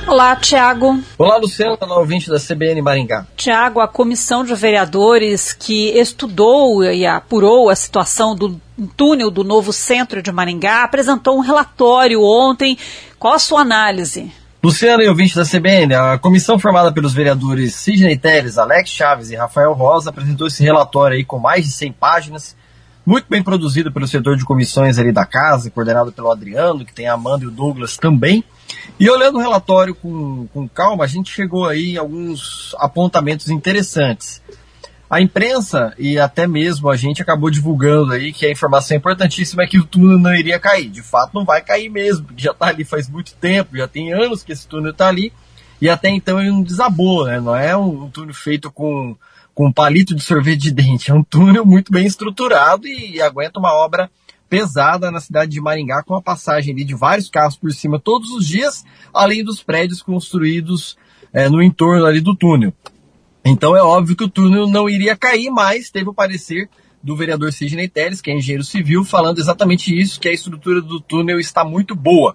Olá, Tiago. Olá, Luciana, ouvinte da CBN Maringá. Tiago, a comissão de vereadores que estudou e apurou a situação do túnel do novo centro de Maringá apresentou um relatório ontem. Qual a sua análise? Luciana e ouvinte da CBN, a comissão formada pelos vereadores Sidney Telles, Alex Chaves e Rafael Rosa apresentou esse relatório aí com mais de 100 páginas, muito bem produzido pelo setor de comissões ali da casa, coordenado pelo Adriano, que tem a Amanda e o Douglas também. E olhando o relatório com calma, a gente chegou aí a alguns apontamentos interessantes. A imprensa e até mesmo a gente acabou divulgando aí que a informação importantíssima é que o túnel não iria cair. De fato não vai cair mesmo, porque já está ali faz muito tempo, já tem anos que esse túnel está ali, e até então ele não desabou, né? Não é um túnel feito com um palito de sorvete de dente, é um túnel muito bem estruturado e aguenta uma obra pesada na cidade de Maringá, com a passagem ali de vários carros por cima todos os dias, além dos prédios construídos no entorno ali do túnel. Então é óbvio que o túnel não iria cair, mas teve o parecer do vereador Sidney Telles, que é engenheiro civil, falando exatamente isso, que a estrutura do túnel está muito boa.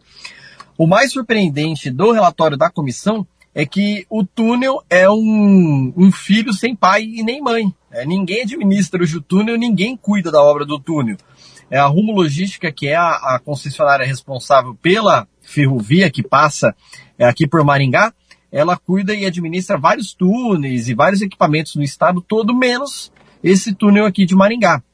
O mais surpreendente do relatório da comissão é que o túnel é um filho sem pai e nem mãe. Ninguém administra hoje o túnel, ninguém cuida da obra do túnel. A Rumo Logística, que é a concessionária responsável pela ferrovia que passa aqui por Maringá, ela cuida e administra vários túneis e vários equipamentos no estado todo, menos esse túnel aqui de Maringá.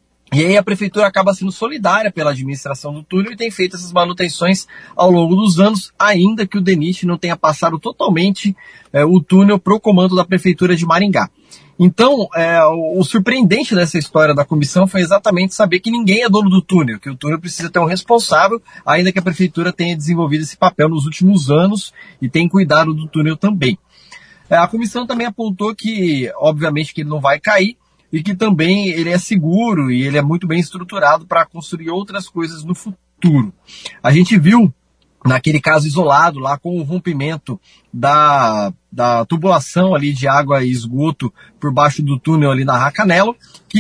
E aí a prefeitura acaba sendo solidária pela administração do túnel e tem feito essas manutenções ao longo dos anos, ainda que o DENIT não tenha passado totalmente o túnel para o comando da prefeitura de Maringá. Então, o surpreendente dessa história da comissão foi exatamente saber que ninguém é dono do túnel, que o túnel precisa ter um responsável, ainda que a prefeitura tenha desenvolvido esse papel nos últimos anos e tenha cuidado do túnel também. A comissão também apontou que, obviamente, que ele não vai cair e que também ele é seguro e ele é muito bem estruturado para construir outras coisas no futuro. A gente viu naquele caso isolado lá com o rompimento da tubulação ali de água e esgoto por baixo do túnel ali na Racanelo, que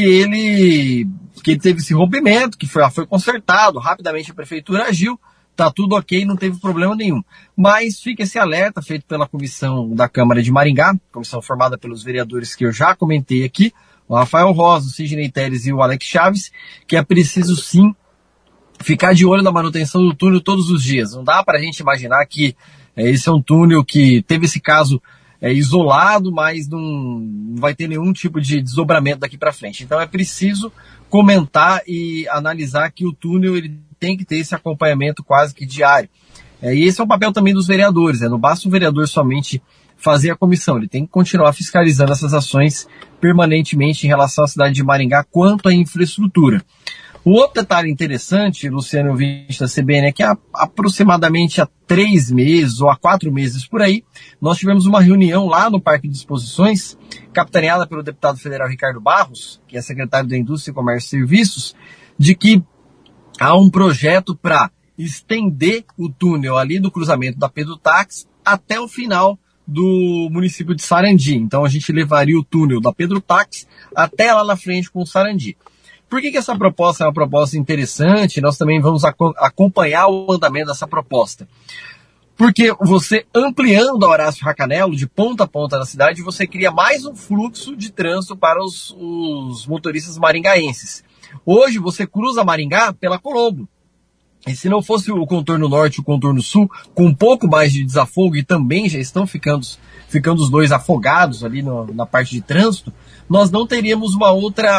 ele teve esse rompimento, que foi consertado, rapidamente a prefeitura agiu, tá tudo ok, não teve problema nenhum. Mas fica esse alerta feito pela comissão da Câmara de Maringá, comissão formada pelos vereadores que eu já comentei aqui, o Rafael Rosa, o Sidney Telles e o Alex Chaves, que é preciso sim ficar de olho na manutenção do túnel todos os dias. Não dá para a gente imaginar que esse é um túnel que teve esse caso isolado, mas não vai ter nenhum tipo de desdobramento daqui para frente. Então é preciso comentar e analisar que o túnel ele tem que ter esse acompanhamento quase que diário. E esse é o papel também dos vereadores. Não basta o vereador somente fazer a comissão, ele tem que continuar fiscalizando essas ações permanentemente em relação à cidade de Maringá quanto à infraestrutura. Um outro detalhe interessante, Luciano, ouvinte da CBN, é que aproximadamente há 3 meses ou há 4 meses por aí, nós tivemos uma reunião lá no Parque de Exposições, capitaneada pelo deputado federal Ricardo Barros, que é secretário da Indústria, Comércio e Serviços, de que há um projeto para estender o túnel ali do cruzamento da Pedro Taques até o final do município de Sarandi. Então a gente levaria o túnel da Pedro Taques até lá na frente com o Sarandi. Por que essa proposta é uma proposta interessante? Nós também vamos acompanhar o andamento dessa proposta. Porque você ampliando a Horácio Racanelo de ponta a ponta da cidade, você cria mais um fluxo de trânsito para os motoristas maringaenses. Hoje você cruza Maringá pela Colombo. E se não fosse o contorno norte e o contorno sul, com um pouco mais de desafogo, e também já estão ficando os dois afogados ali na parte de trânsito, nós não teríamos uma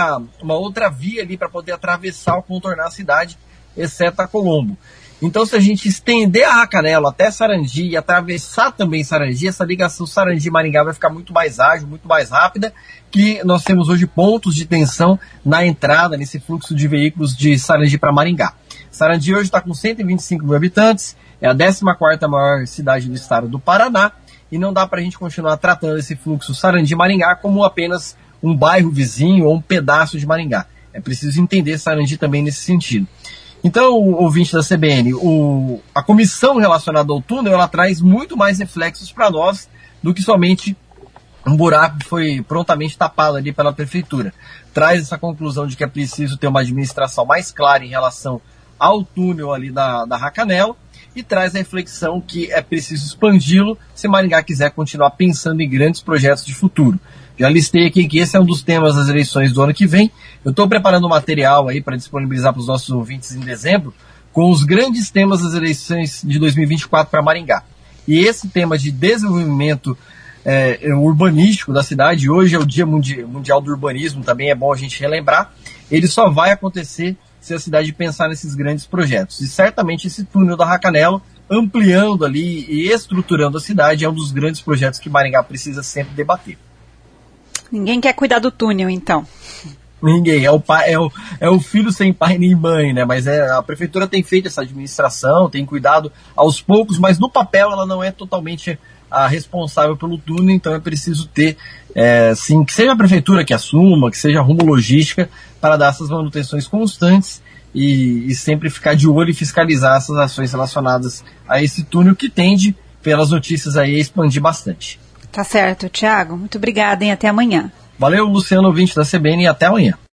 outra via ali para poder atravessar ou contornar a cidade, exceto a Colombo. Então, se a gente estender a Racanelo até Sarandi e atravessar também Sarandi, essa ligação Sarandi-Maringá vai ficar muito mais ágil, muito mais rápida, que nós temos hoje pontos de tensão na entrada, nesse fluxo de veículos de Sarandi para Maringá. Sarandi hoje está com 125 mil habitantes, é a 14ª maior cidade do estado do Paraná, e não dá para a gente continuar tratando esse fluxo Sarandi-Maringá como apenas um bairro vizinho ou um pedaço de Maringá. É preciso entender Sarandi também nesse sentido. Então, ouvinte da CBN, a comissão relacionada ao túnel, ela traz muito mais reflexos para nós do que somente um buraco que foi prontamente tapado ali pela prefeitura. Traz essa conclusão de que é preciso ter uma administração mais clara em relação ao túnel ali da Racanelo e traz a reflexão que é preciso expandi-lo se Maringá quiser continuar pensando em grandes projetos de futuro. Já listei aqui que esse é um dos temas das eleições do ano que vem. Eu estou preparando um material aí para disponibilizar para os nossos ouvintes em dezembro, com os grandes temas das eleições de 2024 para Maringá. E esse tema de desenvolvimento urbanístico da cidade, hoje é o Dia Mundial do Urbanismo, também é bom a gente relembrar, ele só vai acontecer se a cidade pensar nesses grandes projetos. E certamente esse túnel da Racanelo, ampliando ali e estruturando a cidade, é um dos grandes projetos que Maringá precisa sempre debater. Ninguém quer cuidar do túnel, então. Ninguém, é o filho sem pai nem mãe, né? Mas a prefeitura tem feito essa administração, tem cuidado aos poucos, mas no papel ela não é totalmente a responsável pelo túnel, então é preciso ter, sim, que seja a prefeitura que assuma, que seja a Rumo Logística, para dar essas manutenções constantes e sempre ficar de olho e fiscalizar essas ações relacionadas a esse túnel que tende, pelas notícias aí, a expandir bastante. Tá certo, Thiago. Muito obrigada, hein? Até amanhã. Valeu, Luciano, ouvinte da CBN, e até amanhã.